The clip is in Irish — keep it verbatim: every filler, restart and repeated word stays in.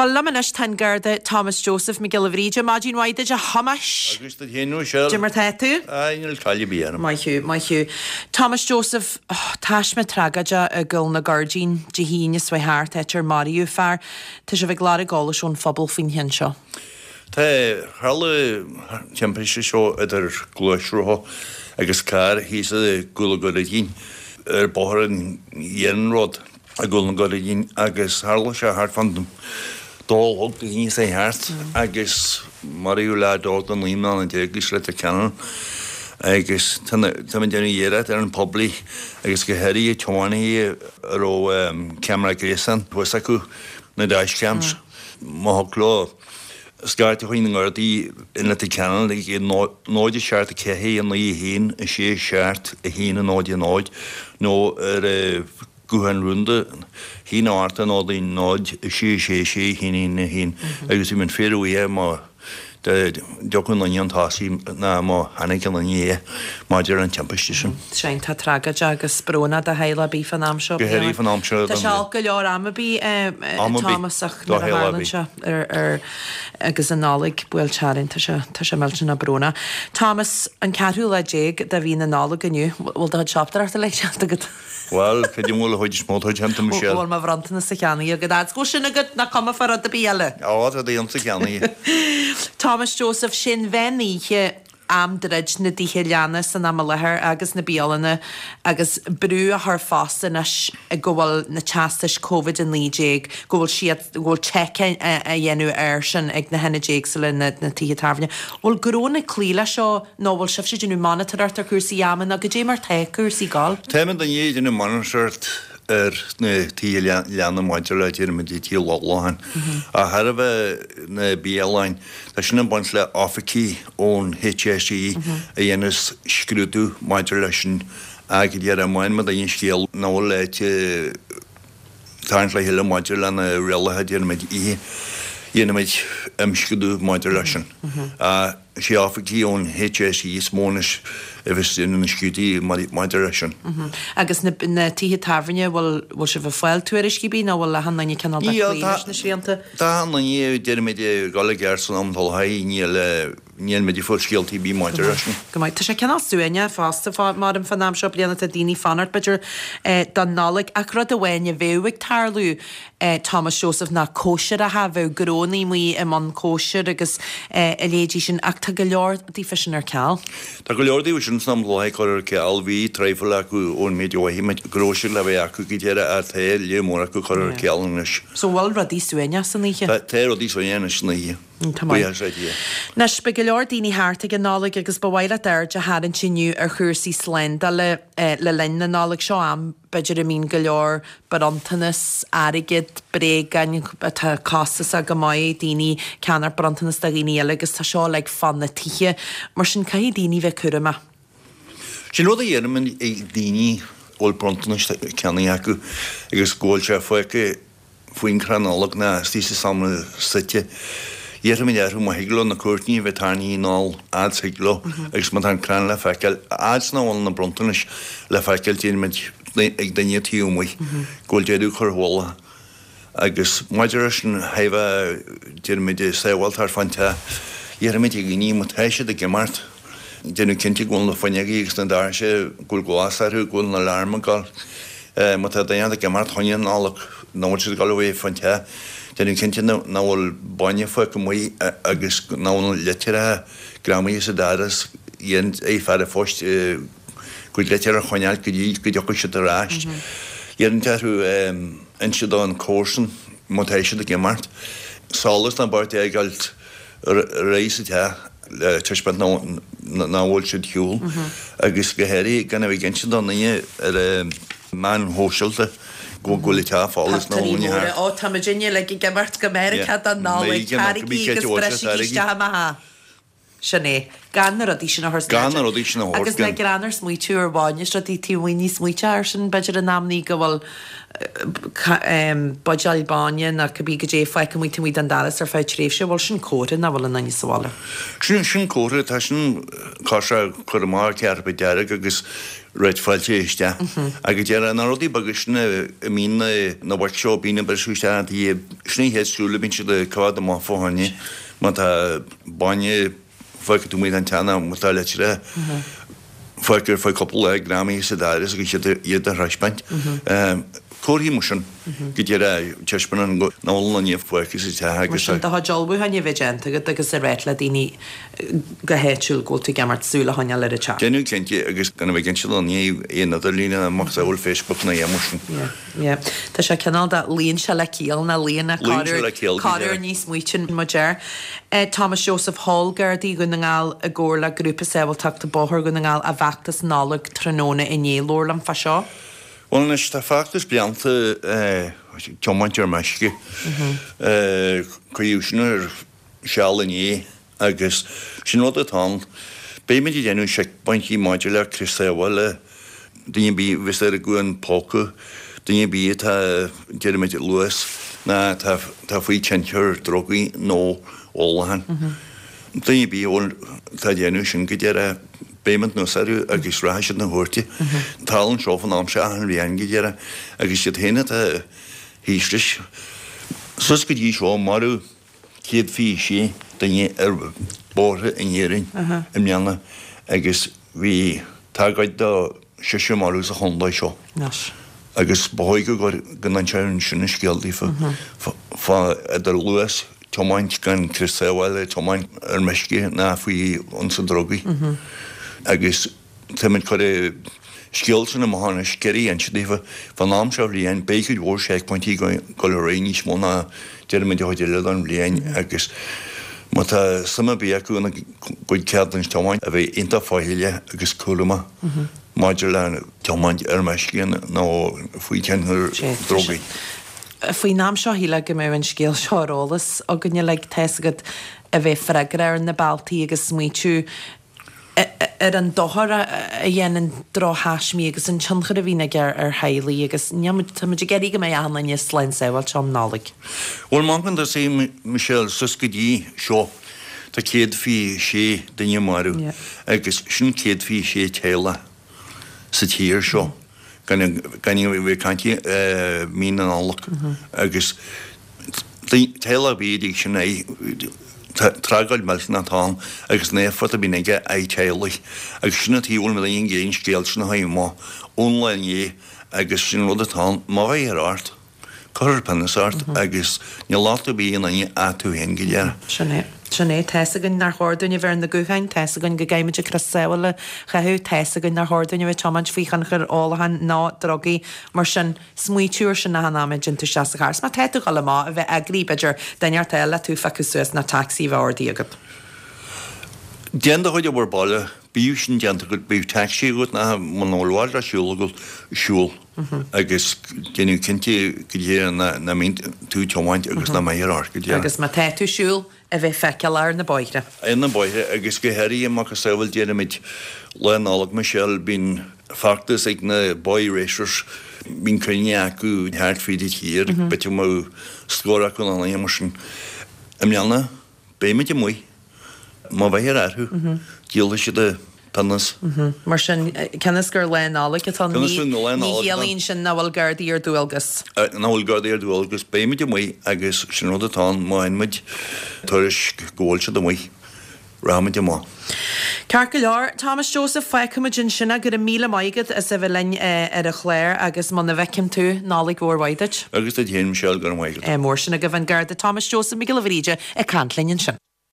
Well, Lamanesh Tangarda, Thomas Joseph, Miguel Vrija, Majin Waida, Hamash. Agus the Henu Shell. Jimmer Tatu. I will tell you, Bianam. My Hugh, my Hugh. Thomas Joseph, oh, Tashma Tragaja, a girl na Gargin, Jehinius, way heart, etcher, Mario Far, Tishaviglara Golish on Fubble Finhenshaw. Te Harle Championship show at their Glashro, Agus Car, he's a Gulagorigin, a Boharan Yenrod. A golden gorin agus Harle se hart van dem dol ook de hin sy hart agus Mariula dort en Limnan en teglis let kennen agus tan tan den jera der en public agus geherri twenty ro camera gresan wasaku na dashcams mo klo skart hin ngordi in let kennen ik nooit shirt ke he en li hin a she shirt a hin en nooit nooit no er Guhan runde hin arten og din nod she she she hin in hin agus min feru e ma de jokun onion tasi na ma haniken anie major and championship Shain ta traga jagus brona da heila bi fan amsho Geheri van amsho Da shall go lor amabi Thomas ach na Harlandsha er er agus an nálig bhfuil charin ta se ta se melchna brona Thomas an carú le jeg da vín an nálig aniu will da chapter at le chat Well, could you mula hoid small hoid hanta Michelle? Wel ma vrantna sa cani ag dad go sinna gut na koma for at the biele. Ja, dat die ons cani. Thomas Joseph Shin Venny he am dredge na di Helena san amalaher agus na bielana agus brew a her fast in a goal na chastish COVID and leijig goal she goal check a yenu ershin ag na henna jigsel na na ti tarvne well grona cleela sho novel shift she nu monitor ar cursi yaman ag jamar te cursi gal Temen dan je in a monitor er ne ti Helena modular hier met die ti loglahan a harve na B L line da shna bonsle afiki on H S E a yenus skrudu modulation ag dier a moin met een skill no let tansle hele modular na rella had hier met e yen met em skrudu modulation a she afiki on H S E smonish If in the skudi moderation. Agus na na tí taverne will will se fáil tuiriski bí na will le han na canal na svianta. Da han nie der met de gallegerson am hol hai nie le nie met die full T B moderation. Gemai te se canal suenya fast fa madam van am shop lena te dini fanart budger eh dan nalig akra de wenya vewig tarlu eh Thomas Joseph na kosher a ha ve groni mi em on kosher agus eh elegation acta galor di fisher cal. Da galor di Sam like or ke alvi trifle aku on medio himet grosher lave aku gitera at hel je mora ku kor ke alnish So well radi suenya sanige Ta te radi suenya snie Na spegelor dini hartig an nálig agus bawaila der ja hadan chinu ar chursi slend le le len na nálig seo am budget mean galor but antanas arigid bregan ta costas a gamai dini canar brantanas da gini agus ta seo like fan na tiche mar sin kai dini ve kurma She know the yerman e dini ol brantanas cani aku agus gol chef ke fuin chronolog na stisi samle setje Yermin er huma higlo na Courtney vetani nol ads higlo ex matan kran la fakel ads na on na brontunis la fakel tin met ag danye tiumwi goljedu khorwala agus moderation have tin met say walter fanta Yermin igini mutashe de gemart denu kenti gol na fanyagi standarche gulgoasaru gol na alarmagal mutadanya de gemart honyan nalok no much galway fanta Den kent na na ol bonje for kemoi agus na ol letera grami se daras yen e fare fost good letera khonyal kidi kidi koshtrash yen taru em enchidon coursen motation de gemart solos na bart e galt reise ta tishpat na na ol should hul agus geheri kana we enchidon ne er man hoshelte go go lita falls no when you have oh Tamagenia like gebart America da nálig carigi agus bresi sta ma Sinné gan a dí sin hos Gan a dí sin hos agus le granar smuo tú ar báine ra dí tíhaoí smuoite ar sin beidir an námnaí go bhfuil Bail Báine na cabbí go dé fe go muoiti mí an dalas ar fáid tréifse bhil sin córa na bhfuil na sála. Sin sin córa tá sin cá chu má cear be deara agus réid fáilte éiste. agus dear an rodí bagus sinna mí na bhaid seo bína bersúiste í sní héadsúla bín si de cád má fóhaine má tá baine foice tú mí an teanna mu tá leitire foigur foioi coppla le gramí sa dáris agus iad a raispaint. Cóí mu sin go dé teispan an nála níomh foiice sa te agus. Tá jolbú haine bhégénta go agus a réit le daoine go héitiúil go tú gemart súla haine le a te. Déanú cente agus ganna bh gin se ní éonidir lína amach bhfuil Facebook na dhémusin. Tá sé ceál de líon se le cíal na líonna cáir níos muoin muéir. Thomas Joseph Hall gardí gunna ngáil a ggóir le grúpa sehil tuachta bóthir gunna ngáil a bheachtas nála tróna i nélólam fa seo. Well, is tá factus beanta teáintear meisce chuú sin ar seala ní agus sin nó atá béimiid déanú se baintí maidir le Christahile duine bí vis ar a gúin póca duine bí tá deimiid luas na tá faoi teantear drogaí nó ólahan. Duine bí tá déanú sin go dear béiment nó sarú agus ráisiid na thuirte. Tálann seo fan am se an bhíon go deara agus siad héine a hísris. Sus go dtí seo marú céad fí sé daine ar bórtha in dhéirinn i meanna agus bhí tágaid do siise marú a chundaid seo. Agus bóige go gan an teann sinna scialdaí fá idir luas tomáint gan Christahile tomáint ar meisce na faoi an sa drogaí. Agus teid chu skill san na mána sceí an sidífa fan nám se bblion béiciid bhór sé pointí go réníos móna deimiid hoidir le an blion agus má tá sama bí acu na goid cean teáin a bheith inta fáile agus cuama maidir le teáint ar meiscían nó faoi ceannar drogaí. Faoi nám seo híle go mé an scéal seóolalas a gunne le teisagad a bheith freigar ar na Baltaí agus smuitiú ar an dothar a dhéanaan dro háismí agus an teanchar a bhína gur ar heilaí agus muidir geirí go mé anna níos slein sehil teom nálaigh. Bhil mágan sé Michelle sus go dtí seo tá céad fí sé daine marú agus sin céad fí sé téile sa tíir seo gan bh cantí mí an álaach agus téile bhídig sin é trágáil me natá agus néfa a bíine ige étéalaich agus sinna tíúil me on géon scéal sinna haim má ónlain é agus sin rud atá má bheith ar art chuir penasart agus ne láta bíon aine atú hen go dear. Sinné Sinné tesagann nar háúine bhar na guchain tesagann go gaiimiide crossaile chathú tesagann nar háúine bheith toman fíchan chur álahan ná drogaí mar sin smuitiúir sin na hanáid tú seaachás. Má teú gal má a bheith agrí beidir daineart eile tú fecu suas na taxí bhardí agad. Déanda chuide bhar bailile bíú sin deanta go bíú taxí go na manóháil a siúla go siúl agus déanú cinnte go dhéar na tú teáint agus na méarár go dhéar. Agus má teú siúl a bheith feicear na bóire. In na bóire agus go heirí amach a saohfuil déanaid le nálaach Michelle bín factas ag na bóiréisirs bín chuine acu thart fiidir tíir bete má scóra chu an éar sin. Am meanna béimiid mu má bheith ar airthú díala si de tannas. Mar sin cenas gur le nálaigh atá níhéalíonn sin nahfuil gardaí ar dúilgus. Nahfuil gardaí ar dúilgus béimiid mu agus sin rud atá máinmuid tuairis ggóil se do mu ráid má. Cear go leor Thomas Joseph feicimiid sinna gur a míle maigad a sa bhlein ar a chléir agus man na bhecim tú nálaigh mhórhaideit. Agus a dhéanam seall gur maigad. Mór sinna go bhain garda Thomas Joseph mi go bhríide a cantlinn sin.